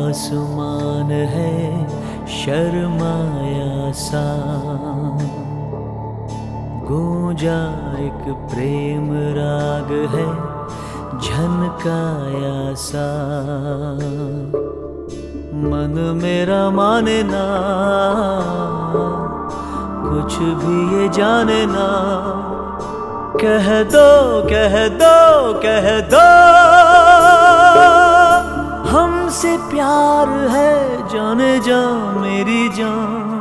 आसमान है शर्माया सा, गूंजा एक प्रेम राग है झनकाया सा। मन मेरा माने ना, कुछ भी ये जाने ना, कह दो कह दो कह दो हमसे प्यार है जाने जा मेरी जान।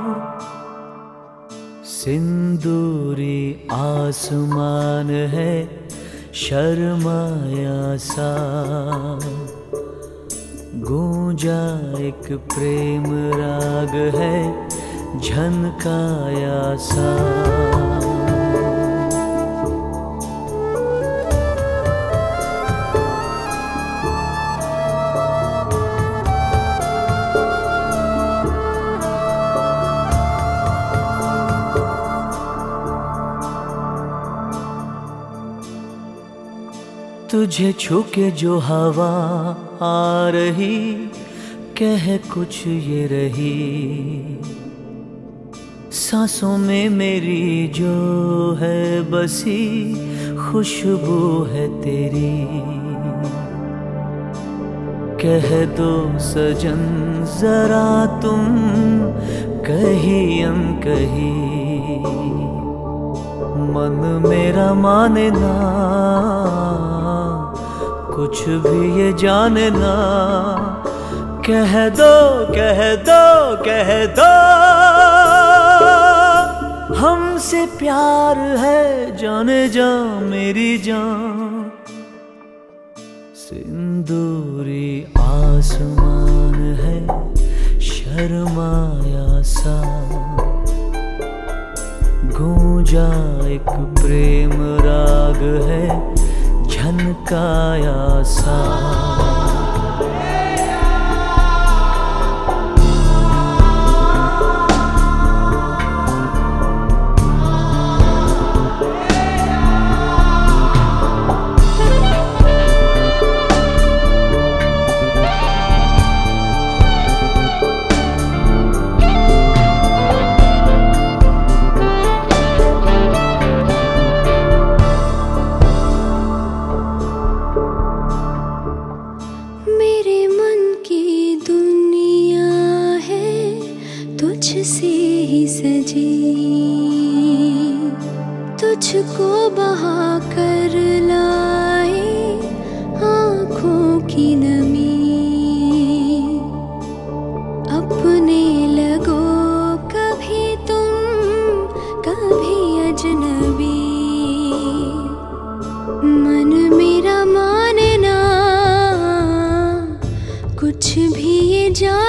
सिंदूरी आसमान है शर्माया सा, गूंजा एक प्रेम राग है झनकाया सा। तुझे छू के जो हवा आ रही, कह कुछ ये रही, सांसों में मेरी जो है बसी, खुशबू है तेरी। कह दो सजन जरा तुम कहीं अनकही, मन मेरा माने ना, कुछ भी ये जाने ना, कह दो कह दो कह दो हमसे प्यार है जाने जा मेरी जान। सिंदूरी आसमान है शर्माया सा, गूंजा एक प्रेम राग है झनकाया सा। तुझसे ही सजी, तुझको बहा कर लाए आँखों की नमी। अपने लगो कभी तुम कभी अजनबी, मन मेरा माने ना, कुछ भी ये जान